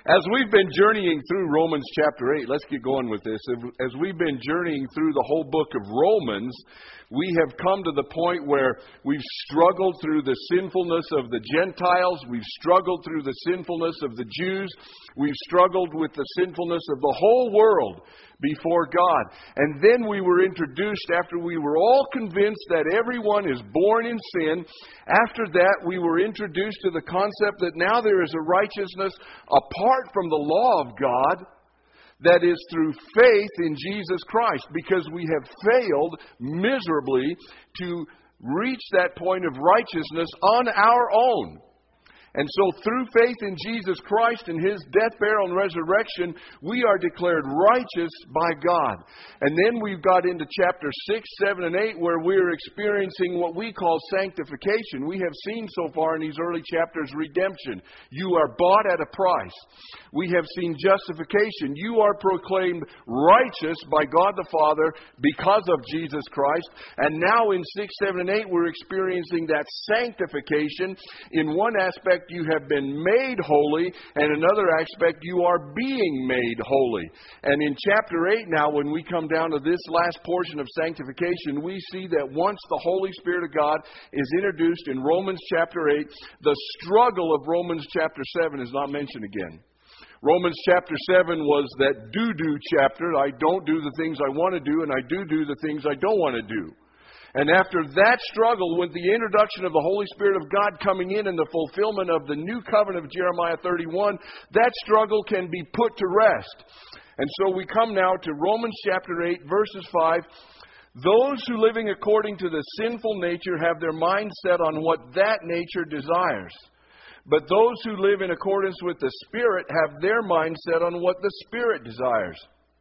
As we've been journeying through Romans chapter 8, let's get going with this. As we've been journeying through the whole book of Romans, we have come to the point where we've struggled through the sinfulness of the Gentiles. We've struggled through the sinfulness of the Jews. We've struggled with the sinfulness of the whole world before God. And then we were introduced, after we were all convinced that everyone is born in sin, after that we were introduced to the concept that now there is a righteousness apart from the law of God, that is through faith in Jesus Christ, because we have failed miserably to reach that point of righteousness on our own. And so through faith in Jesus Christ and His death, burial, and resurrection, we are declared righteous by God. And then we've got into chapter 6, 7, and 8, where we're experiencing what we call sanctification. We have seen so far in these early chapters redemption. You are bought at a price. We have seen justification. You are proclaimed righteous by God the Father because of Jesus Christ. And now in 6, 7, and 8, we're experiencing that sanctification. In one aspect, you have been made holy, and in another aspect, you are being made holy. And in chapter 8 now, when we come down to this last portion of sanctification, we see that once the Holy Spirit of God is introduced in Romans chapter 8, the struggle of Romans chapter 7 is not mentioned again. Romans chapter 7 was that do-do chapter. I don't do the things I want to do, and I do the things I don't want to do. And after that struggle, with the introduction of the Holy Spirit of God coming in and the fulfillment of the new covenant of Jeremiah 31, that struggle can be put to rest. And so we come now to Romans chapter 8, verses 5. Those who living according to the sinful nature have their mind set on what that nature desires. But those who live in accordance with the Spirit have their mind set on what the Spirit desires.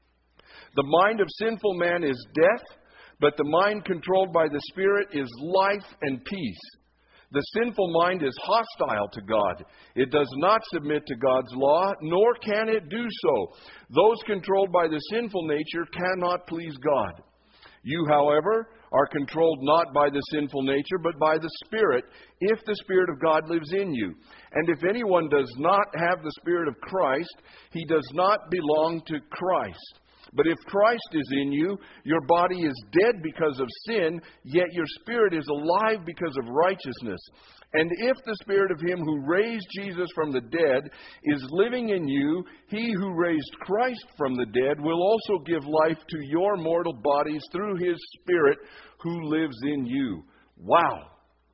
The mind of sinful man is death, but the mind controlled by the Spirit is life and peace. The sinful mind is hostile to God. It does not submit to God's law, nor can it do so. Those controlled by the sinful nature cannot please God. You, however, are controlled not by the sinful nature, but by the Spirit, if the Spirit of God lives in you. And if anyone does not have the Spirit of Christ, he does not belong to Christ. But if Christ is in you, your body is dead because of sin, yet your spirit is alive because of righteousness. And if the Spirit of Him who raised Jesus from the dead is living in you, He who raised Christ from the dead will also give life to your mortal bodies through His Spirit who lives in you. Wow!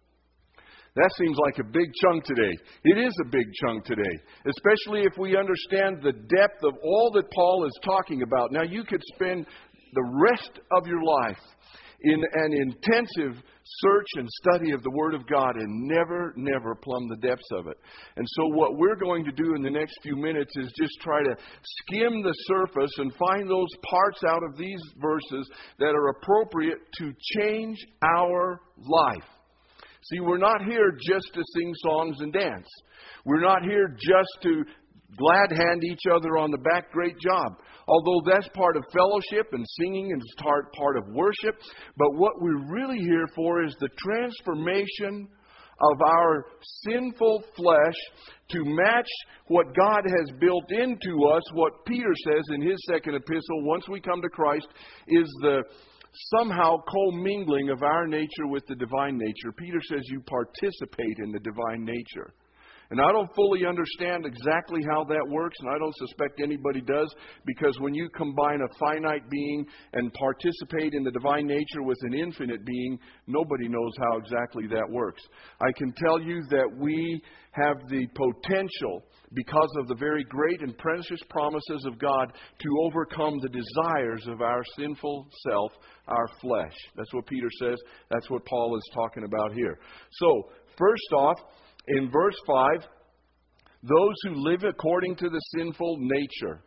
That seems like a big chunk today. It is a big chunk today, especially if we understand the depth of all that Paul is talking about. Now, you could spend the rest of your life in an intensive search and study of the Word of God and never plumb the depths of it. And so what we're going to do in the next few minutes is just try to skim the surface and find those parts out of these verses that are appropriate to change our life. See, we're not here just to sing songs and dance. We're not here just to glad hand each other on the back, great job. Although that's part of fellowship and singing and part of worship. But what we're really here for is the transformation of our sinful flesh to match what God has built into us. What Peter says in his second epistle, once we come to Christ, is the somehow commingling of our nature with the divine nature. Peter says you participate in the divine nature. And I don't fully understand exactly how that works, and I don't suspect anybody does, because when you combine a finite being and participate in the divine nature with an infinite being, nobody knows how exactly that works. I can tell you that we have the potential, because of the very great and precious promises of God, to overcome the desires of our sinful self, our flesh. That's what Peter says. That's what Paul is talking about here. So, first off, in verse 5, those who live according to the sinful nature.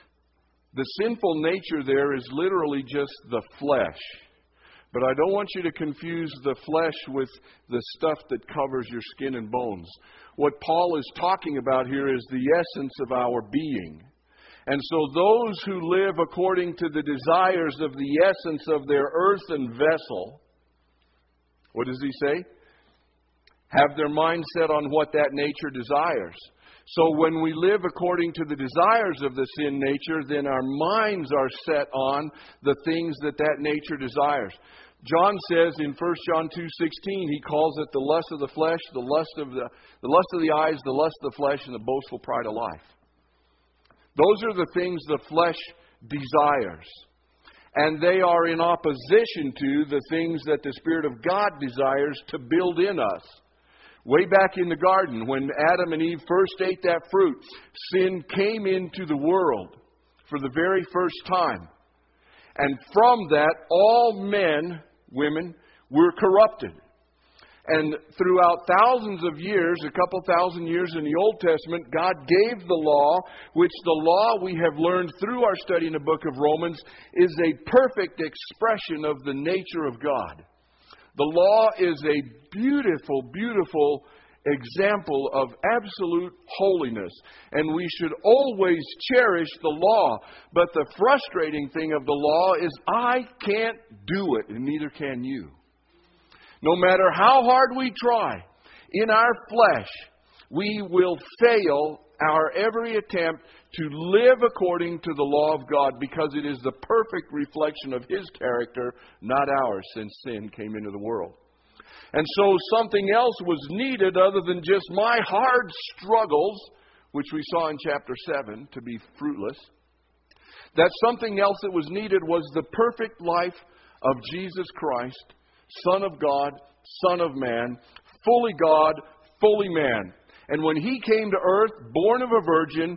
The sinful nature there is literally just the flesh. But I don't want you to confuse the flesh with the stuff that covers your skin and bones. What Paul is talking about here is the essence of our being. And so those who live according to the desires of the essence of their earthen vessel, what does he say? Have their mind set on what that nature desires. So when we live according to the desires of the sin nature, then our minds are set on the things that nature desires. John says in 1 John 2:16, he calls it the lust of the flesh, the lust of the eyes, the lust of the flesh, and the boastful pride of life. Those are the things the flesh desires. And they are in opposition to the things that the Spirit of God desires to build in us. Way back in the garden, when Adam and Eve first ate that fruit, sin came into the world for the very first time. And from that, all men, women, were corrupted. And throughout thousands of years, a couple thousand years in the Old Testament, God gave the law, which the law we have learned through our study in the book of Romans is a perfect expression of the nature of God. The law is a beautiful, beautiful example of absolute holiness. And we should always cherish the law. But the frustrating thing of the law is I can't do it, and neither can you. No matter how hard we try, in our flesh, we will fail our every attempt to live according to the law of God, because it is the perfect reflection of His character, not ours, since sin came into the world. And so something else was needed other than just my hard struggles, which we saw in chapter 7 to be fruitless. That something else that was needed was the perfect life of Jesus Christ, Son of God, Son of Man, fully God, fully man. And when He came to earth, born of a virgin,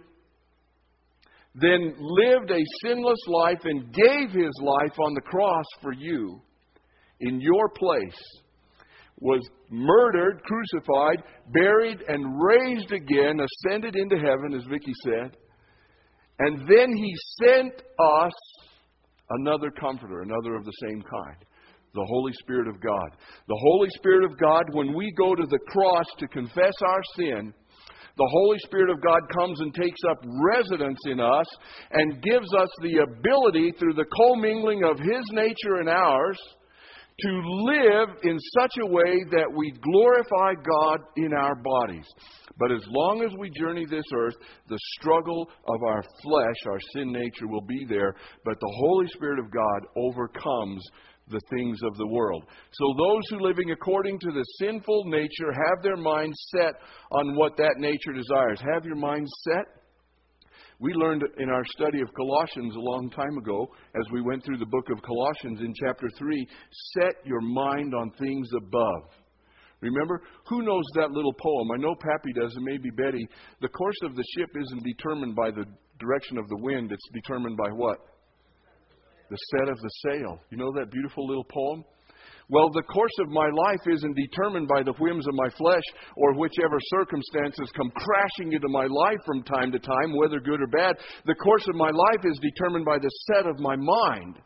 then lived a sinless life and gave His life on the cross for you, in your place, was murdered, crucified, buried, and raised again, ascended into heaven, as Vicki said. And then He sent us another comforter, another of the same kind. The Holy Spirit of God. The Holy Spirit of God, when we go to the cross to confess our sin, the Holy Spirit of God comes and takes up residence in us and gives us the ability, through the commingling of His nature and ours, to live in such a way that we glorify God in our bodies. But as long as we journey this earth, the struggle of our flesh, our sin nature, will be there. But the Holy Spirit of God overcomes the things of the world. So those who living according to the sinful nature have their minds set on what that nature desires. Have your mind set? We learned in our study of Colossians a long time ago, as we went through the book of Colossians in chapter 3, set your mind on things above. Remember, who knows that little poem? I know Pappy does, and maybe Betty. The course of the ship isn't determined by the direction of the wind. It's determined by what? The set of the sail. You know that beautiful little poem? Well, the course of my life isn't determined by the whims of my flesh or whichever circumstances come crashing into my life from time to time, whether good or bad. The course of my life is determined by the set of my mind.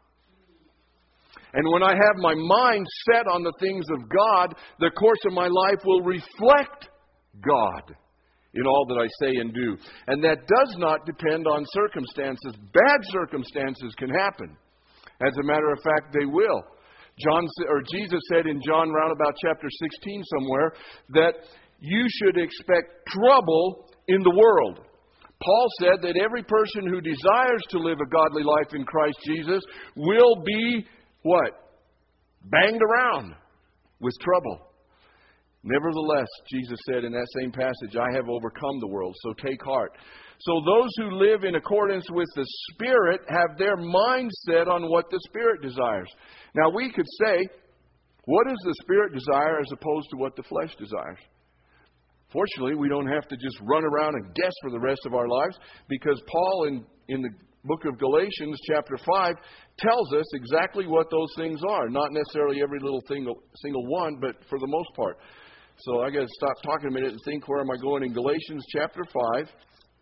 And when I have my mind set on the things of God, the course of my life will reflect God in all that I say and do. And that does not depend on circumstances. Bad circumstances can happen. As a matter of fact, they will. Jesus said in John roundabout chapter 16 somewhere that you should expect trouble in the world. Paul said that every person who desires to live a godly life in Christ Jesus will be, what? Banged around with trouble. Nevertheless, Jesus said in that same passage, I have overcome the world, so take heart. So those who live in accordance with the Spirit have their mind set on what the Spirit desires. Now we could say, what does the Spirit desire as opposed to what the flesh desires? Fortunately, we don't have to just run around and guess for the rest of our lives, because Paul in the book of Galatians chapter 5 tells us exactly what those things are. Not necessarily every little single one, but for the most part. So I got to stop talking a minute and think, where am I going? In Galatians chapter 5,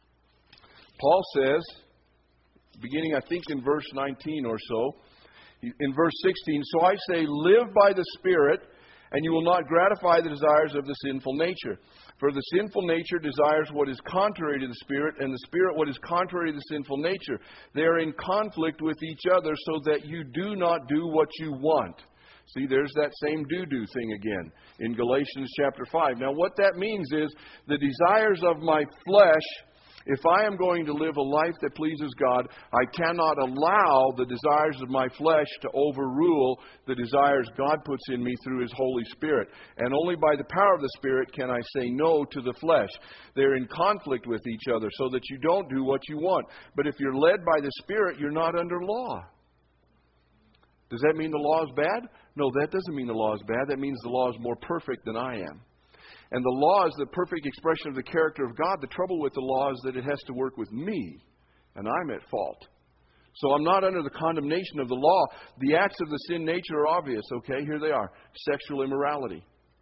Paul says, beginning I think in verse 19 or so, in verse 16, so I say, live by the Spirit, and you will not gratify the desires of the sinful nature. For the sinful nature desires what is contrary to the Spirit, and the Spirit what is contrary to the sinful nature. They are in conflict with each other, so that you do not do what you want. See, there's that same do-do thing again in Galatians chapter 5. Now, what that means is the desires of my flesh, if I am going to live a life that pleases God, I cannot allow the desires of my flesh to overrule the desires God puts in me through His Holy Spirit. And only by the power of the Spirit can I say no to the flesh. They're in conflict with each other so that you don't do what you want. But if you're led by the Spirit, you're not under law. Does that mean the law is bad? No, that doesn't mean the law is bad. That means the law is more perfect than I am. And the law is the perfect expression of the character of God. The trouble with the law is that it has to work with me, and I'm at fault. So I'm not under the condemnation of the law. The acts of the sin nature are obvious, okay? Here they are. Sexual immorality.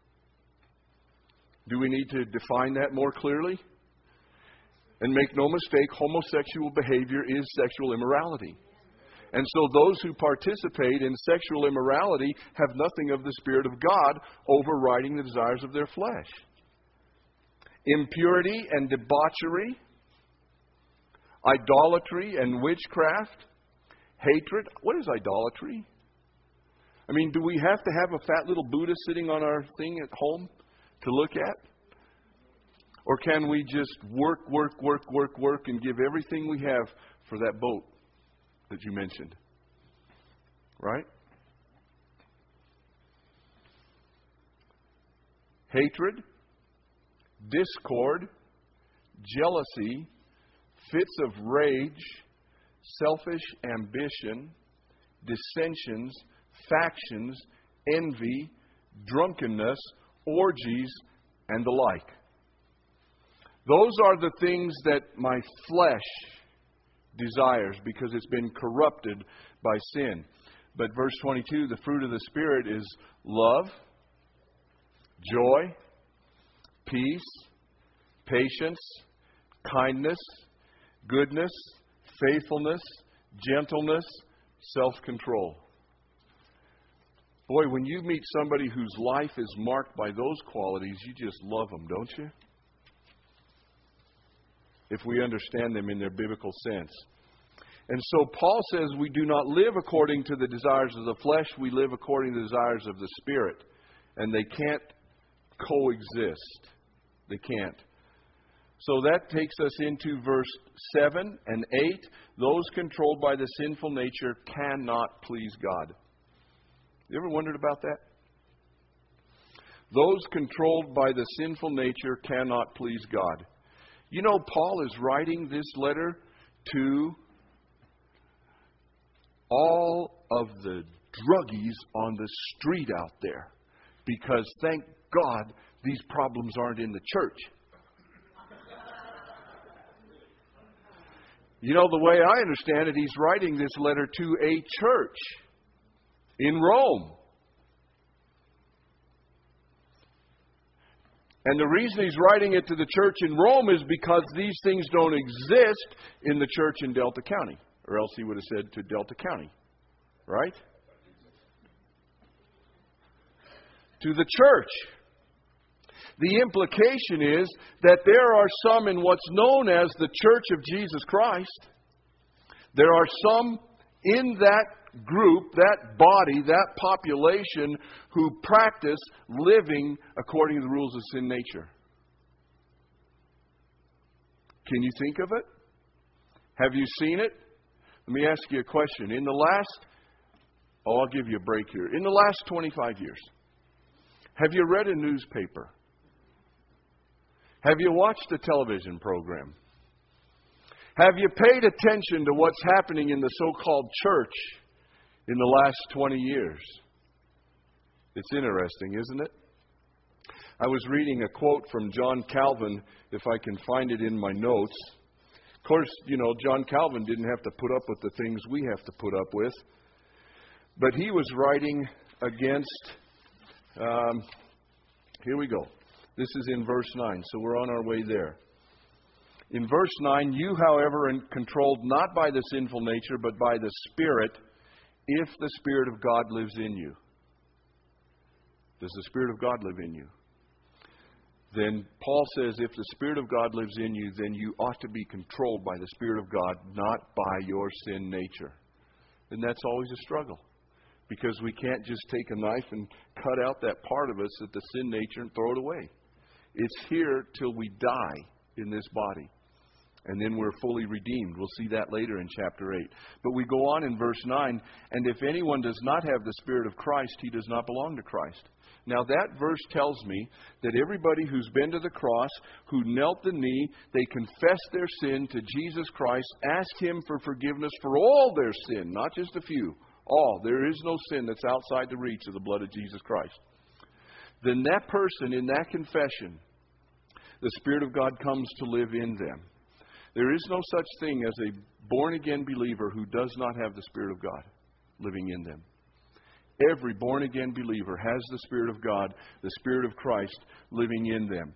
Do we need to define that more clearly? And make no mistake, homosexual behavior is sexual immorality. And so those who participate in sexual immorality have nothing of the Spirit of God overriding the desires of their flesh. Impurity and debauchery, idolatry and witchcraft, hatred. What is idolatry? I mean, do we have to have a fat little Buddha sitting on our thing at home to look at? Or can we just work, and give everything we have for that boat that you mentioned? Right? Hatred, discord, jealousy, fits of rage, selfish ambition, dissensions, factions, envy, drunkenness, orgies, and the like. Those are the things that my flesh desires because it's been corrupted by sin. But verse 22, the fruit of the Spirit is love, joy, peace, patience, kindness, goodness, faithfulness, gentleness, self-control. Boy, when you meet somebody whose life is marked by those qualities, you just love them, don't you? If we understand them in their biblical sense. And so Paul says we do not live according to the desires of the flesh, we live according to the desires of the Spirit. And they can't coexist. They can't. So that takes us into verse 7 and 8. Those controlled by the sinful nature cannot please God. You ever wondered about that? Those controlled by the sinful nature cannot please God. You know, Paul is writing this letter to all of the druggies on the street out there. Because thank God these problems aren't in the church. You know, the way I understand it, he's writing this letter to a church in Rome. And the reason he's writing it to the church in Rome is because these things don't exist in the church in Delta County. Or else he would have said to Delta County. Right? To the church. The implication is that there are some in what's known as the Church of Jesus Christ. There are some in that group, that body, that population who practice living according to the rules of sin nature. Can you think of it? Have you seen it? Let me ask you a question. I'll give you a break here. In the last 25 years, have you read a newspaper? Have you watched a television program? Have you paid attention to what's happening in the so-called church in the last 20 years? It's interesting, isn't it? I was reading a quote from John Calvin, if I can find it in my notes. Of course, you know, John Calvin didn't have to put up with the things we have to put up with. But he was writing against, here we go. This is in verse 9, so we're on our way there. In verse 9, you, however, are controlled not by the sinful nature, but by the Spirit, if the Spirit of God lives in you. Does the Spirit of God live in you? Then Paul says, if the Spirit of God lives in you, then you ought to be controlled by the Spirit of God, not by your sin nature. And that's always a struggle. because we can't just take a knife and cut out that part of us, that the sin nature, and throw it away. It's here till we die in this body. And then we're fully redeemed. We'll see that later in chapter 8. But we go on in verse 9, and if anyone does not have the Spirit of Christ, he does not belong to Christ. Now that verse tells me that everybody who's been to the cross, who knelt the knee, they confess their sin to Jesus Christ, ask Him for forgiveness for all their sin, not just a few, all. There is no sin that's outside the reach of the blood of Jesus Christ. Then that person in that confession, the Spirit of God comes to live in them. There is no such thing as a born-again believer who does not have the Spirit of God living in them. Every born-again believer has the Spirit of God, the Spirit of Christ living in them.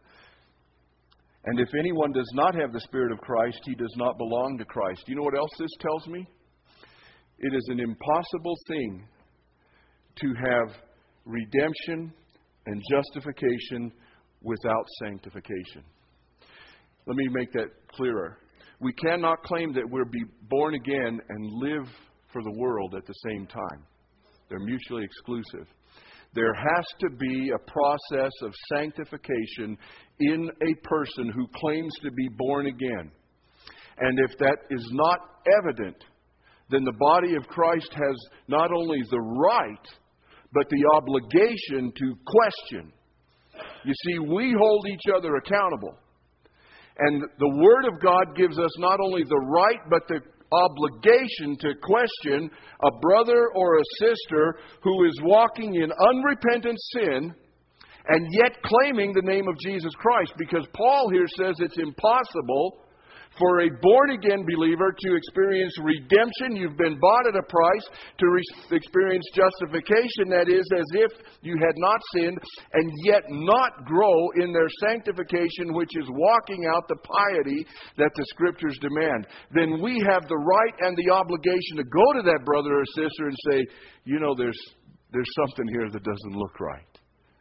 And if anyone does not have the Spirit of Christ, he does not belong to Christ. You know what else this tells me? It is an impossible thing to have redemption and justification without sanctification. Let me make that clearer. We cannot claim that we're born again and live for the world at the same time. They're mutually exclusive. There has to be a process of sanctification in a person who claims to be born again. And if that is not evident, then the body of Christ has not only the right, but the obligation to question. You see, we hold each other accountable. And the Word of God gives us not only the right, but the obligation to question a brother or a sister who is walking in unrepentant sin and yet claiming the name of Jesus Christ. Because Paul here says it's impossible for a born-again believer to experience redemption. You've been bought at a price. To experience justification, that is, as if you had not sinned, and yet not grow in their sanctification, which is walking out the piety that the Scriptures demand. Then we have the right and the obligation to go to that brother or sister and say, you know, there's something here that doesn't look right.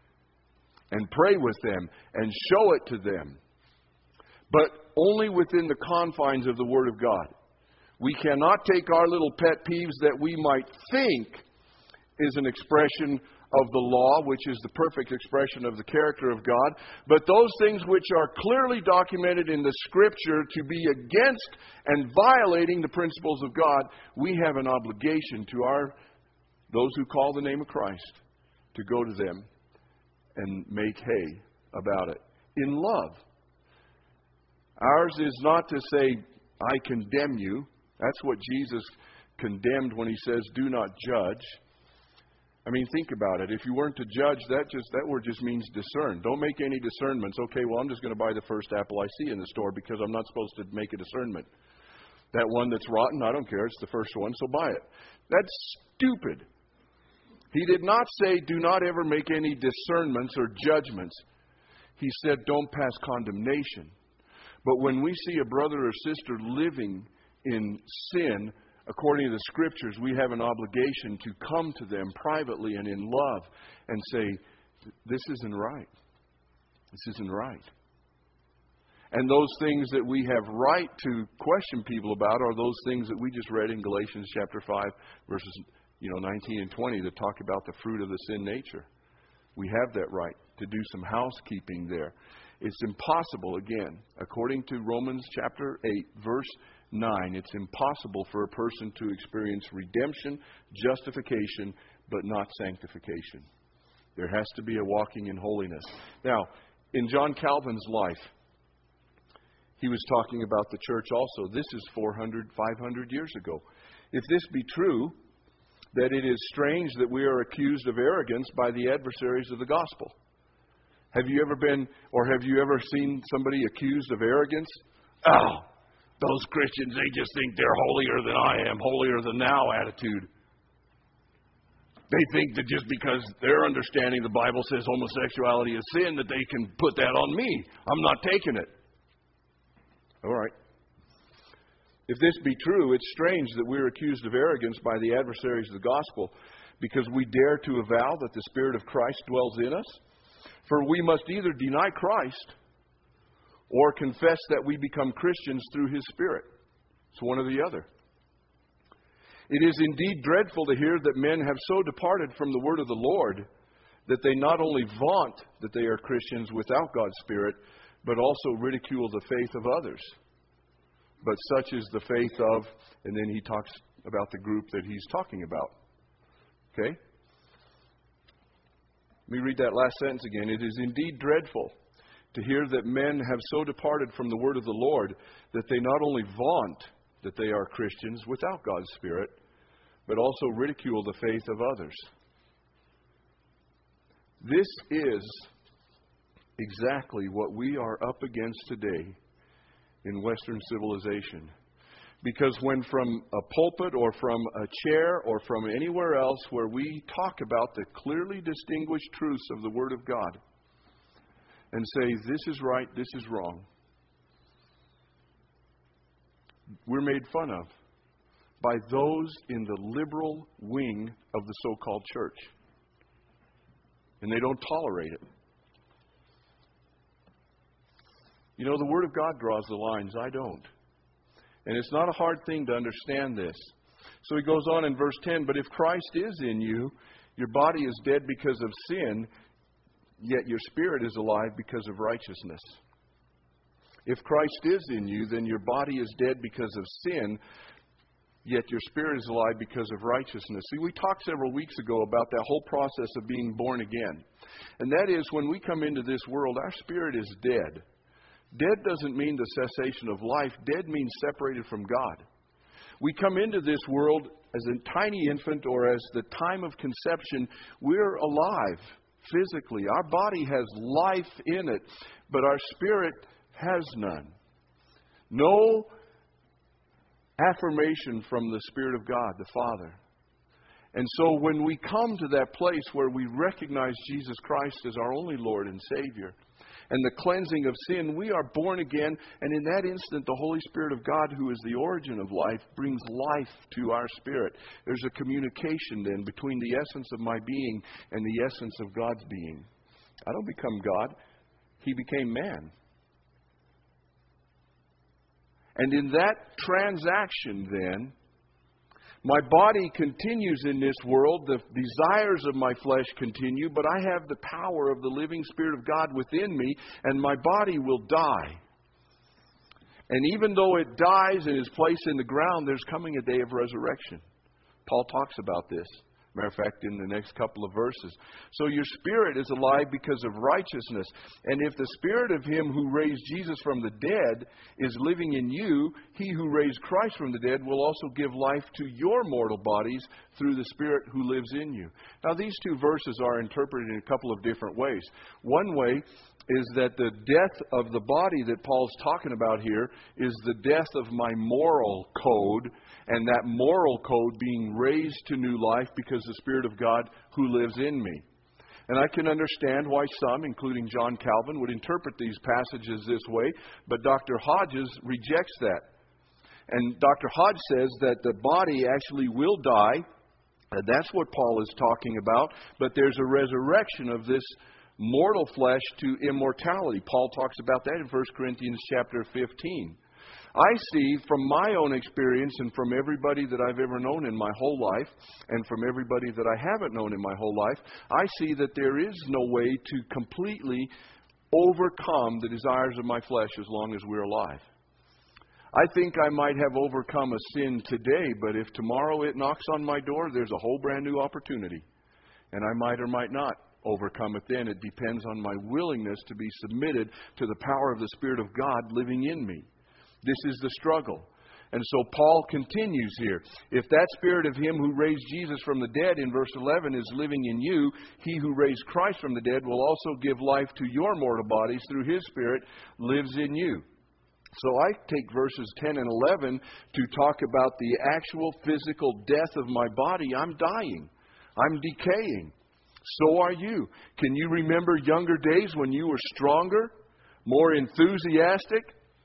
And pray with them and show it to them. But only within the confines of the Word of God. We cannot take our little pet peeves that we might think is an expression of the law, which is the perfect expression of the character of God, but those things which are clearly documented in the Scripture to be against and violating the principles of God, we have an obligation to those who call the name of Christ to go to them and make hay about it in love. Ours is not to say, I condemn you. That's what Jesus condemned when He says, do not judge. I mean, think about it. If you weren't to judge, that word just means discern. Don't make any discernments. Okay, well, I'm just going to buy the first apple I see in the store because I'm not supposed to make a discernment. That one that's rotten, I don't care. It's the first one, so buy it. That's stupid. He did not say, do not ever make any discernments or judgments. He said, don't pass condemnation. But when we see a brother or sister living in sin, according to the Scriptures, we have an obligation to come to them privately and in love and say, this isn't right. This isn't right. And those things that we have right to question people about are those things that we just read in Galatians chapter 5, verses 19 and 20 that talk about the fruit of the sin nature. We have that right to do some housekeeping there. It's impossible, again, according to Romans chapter 8, verse 9, it's impossible for a person to experience redemption, justification, but not sanctification. There has to be a walking in holiness. Now, in John Calvin's life, he was talking about the church also. This is 400, 500 years ago. If this be true, that it is strange that we are accused of arrogance by the adversaries of the gospel. Have you ever been, or have you ever seen somebody accused of arrogance? Oh, those Christians, they just think they're holier than I am, holier than thou attitude. They think that just because they're understanding the Bible says homosexuality is sin, that they can put that on me. I'm not taking it. All right. If this be true, it's strange that we're accused of arrogance by the adversaries of the gospel because we dare to avow that the Spirit of Christ dwells in us. For we must either deny Christ or confess that we become Christians through His Spirit. It's one or the other. It is indeed dreadful to hear that men have so departed from the word of the Lord that they not only vaunt that they are Christians without God's Spirit, but also ridicule the faith of others. But such is the faith of, and then he talks about the group that he's talking about. Okay? Let me read that last sentence again. It is indeed dreadful to hear that men have so departed from the word of the Lord that they not only vaunt that they are Christians without God's Spirit, but also ridicule the faith of others. This is exactly what we are up against today in Western civilization. Because when from a pulpit or from a chair or from anywhere else where we talk about the clearly distinguished truths of the Word of God and say, this is right, this is wrong, we're made fun of by those in the liberal wing of the so-called church. And they don't tolerate it. You know, the Word of God draws the lines. I don't. And it's not a hard thing to understand this. So he goes on in verse 10, but if Christ is in you, your body is dead because of sin, yet your spirit is alive because of righteousness. If Christ is in you, then your body is dead because of sin, yet your spirit is alive because of righteousness. See, we talked several weeks ago about that whole process of being born again. And that is, when we come into this world, our spirit is dead. Dead doesn't mean the cessation of life. Dead means separated from God. We come into this world as a tiny infant or as the time of conception. We're alive physically. Our body has life in it, but our spirit has none. No affirmation from the Spirit of God, the Father. And so when we come to that place where we recognize Jesus Christ as our only Lord and Savior, and the cleansing of sin, we are born again, and in that instant, the Holy Spirit of God, who is the origin of life, brings life to our spirit. There's a communication then between the essence of my being and the essence of God's being. I don't become God. He became man. And in that transaction then, my body continues in this world. The desires of my flesh continue, but I have the power of the living Spirit of God within me, and my body will die. And even though it dies and is placed in the ground, there's coming a day of resurrection. Paul talks about this. Matter of fact, in the next couple of verses. So your spirit is alive because of righteousness. And if the Spirit of Him who raised Jesus from the dead is living in you, He who raised Christ from the dead will also give life to your mortal bodies through the Spirit who lives in you. Now, these two verses are interpreted in a couple of different ways. One way is that the death of the body that Paul's talking about here is the death of my moral code, and that moral code being raised to new life because the Spirit of God who lives in me. And I can understand why some, including John Calvin, would interpret these passages this way, but Dr. Hodges rejects that. And Dr. Hodge says that the body actually will die, and that's what Paul is talking about, but there's a resurrection of this mortal flesh to immortality. Paul talks about that in 1 Corinthians chapter 15. I see from my own experience and from everybody that I've ever known in my whole life and from everybody that I haven't known in my whole life, I see that there is no way to completely overcome the desires of my flesh as long as we're alive. I think I might have overcome a sin today, but if tomorrow it knocks on my door, there's a whole brand new opportunity. And I might or might not overcome it then. It depends on my willingness to be submitted to the power of the Spirit of God living in me. This is the struggle. And so Paul continues here. If that Spirit of Him who raised Jesus from the dead in verse 11 is living in you, He who raised Christ from the dead will also give life to your mortal bodies through His Spirit lives in you. So I take verses 10 and 11 to talk about the actual physical death of my body. I'm dying. I'm decaying. So are you. Can you remember younger days when you were stronger, more enthusiastic?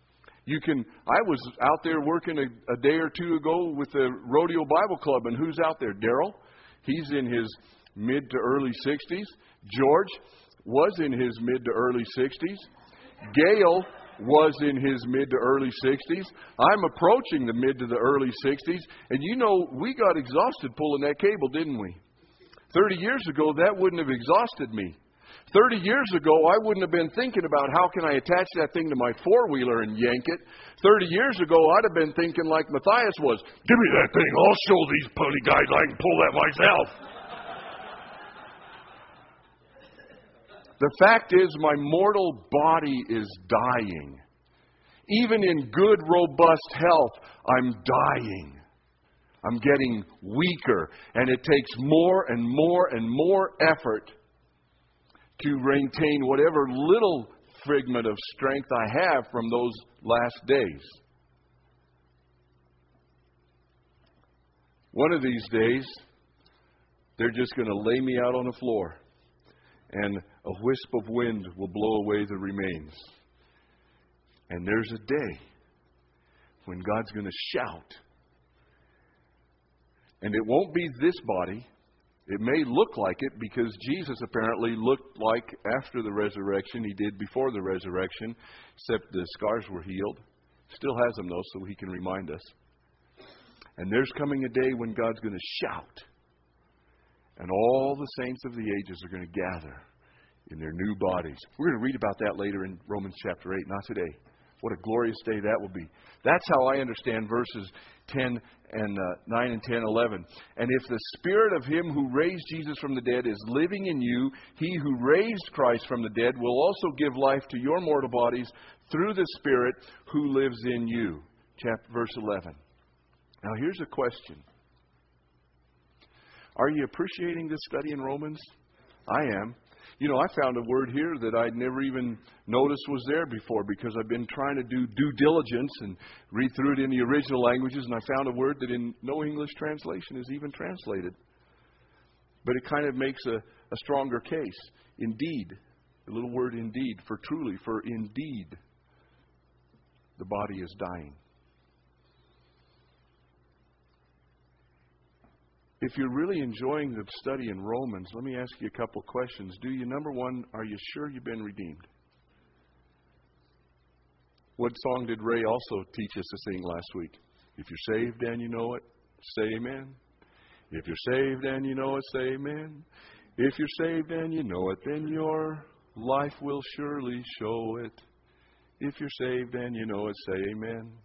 I was out there working a day or two ago with the Rodeo Bible Club, and who's out there? Daryl. He's in his mid to early 60s. George was in his mid to early 60s. Gail was in his mid to early 60s. I'm approaching the mid to the early 60s. And you know, we got exhausted pulling that cable, didn't we? 30 years ago, that wouldn't have exhausted me. 30 years ago, I wouldn't have been thinking about how can I attach that thing to my four-wheeler and yank it. 30 years ago, I'd have been thinking like Matthias was, give me that thing, I'll show these pony guys I can pull that myself. The fact is, my mortal body is dying. Even in good, robust health, I'm dying. I'm getting weaker, and it takes more and more and more effort to maintain whatever little figment of strength I have from those last days. One of these days, they're just going to lay me out on the floor, and a wisp of wind will blow away the remains. And there's a day when God's going to shout. And it won't be this body. It may look like it because Jesus apparently looked like after the resurrection he did before the resurrection, except the scars were healed. Still has them though, so he can remind us. And there's coming a day when God's going to shout. And all the saints of the ages are going to gather in their new bodies. We're going to read about that later in Romans chapter 8, not today. What a glorious day that will be. That's how I understand verses 10 and 9 and 10, 11. And if the spirit of him who raised Jesus from the dead is living in you, he who raised Christ from the dead will also give life to your mortal bodies through the Spirit who lives in you. Verse 11. Now here's a question. Are you appreciating this study in Romans? I am. You know, I found a word here that I'd never even noticed was there before because I've been trying to do due diligence and read through it in the original languages, and I found a word that in no English translation is even translated. But it kind of makes a stronger case. Indeed, the little word indeed, for truly, for indeed, the body is dying. If you're really enjoying the study in Romans, let me ask you a couple questions. Number one, are you sure you've been redeemed? What song did Ray also teach us to sing last week? If you're saved and you know it, say amen. If you're saved and you know it, say amen. If you're saved and you know it, then your life will surely show it. If you're saved and you know it, say amen.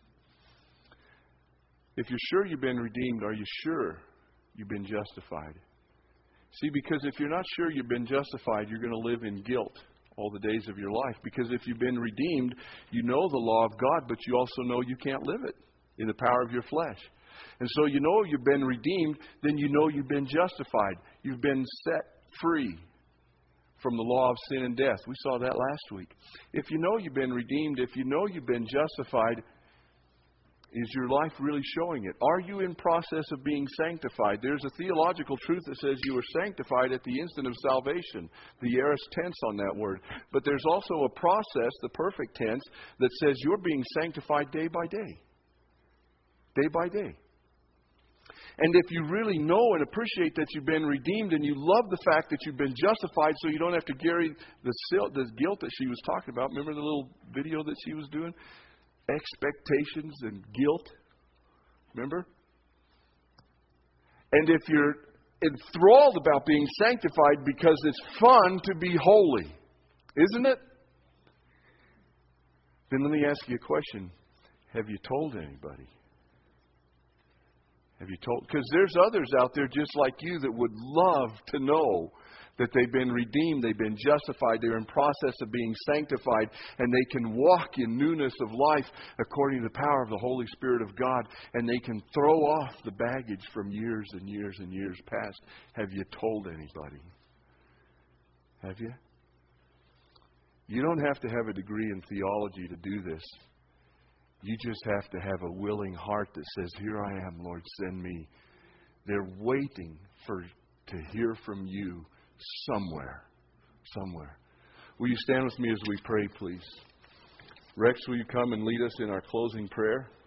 If you're sure you've been redeemed, are you sure you've been justified? See, because if you're not sure you've been justified, you're going to live in guilt all the days of your life. Because if you've been redeemed, you know the law of God, but you also know you can't live it in the power of your flesh. And so you know you've been redeemed, then you know you've been justified. You've been set free from the law of sin and death. We saw that last week. If you know you've been redeemed, if you know you've been justified, is your life really showing it? Are you in process of being sanctified? There's a theological truth that says you are sanctified at the instant of salvation, the aorist tense on that word. But there's also a process, the perfect tense, that says you're being sanctified day by day. Day by day. And if you really know and appreciate that you've been redeemed and you love the fact that you've been justified so you don't have to carry the guilt that she was talking about. Remember the little video that she was doing? Expectations and guilt. Remember? And if you're enthralled about being sanctified because it's fun to be holy, isn't it? Then let me ask you a question. Have you told anybody? Have you told? Because there's others out there just like you that would love to know that they've been redeemed, they've been justified, they're in process of being sanctified, and they can walk in newness of life according to the power of the Holy Spirit of God, and they can throw off the baggage from years and years and years past. Have you told anybody? Have you? You don't have to have a degree in theology to do this. You just have to have a willing heart that says, here I am, Lord, send me. They're waiting to hear from you somewhere. Somewhere. Will you stand with me as we pray, please? Rex, will you come and lead us in our closing prayer?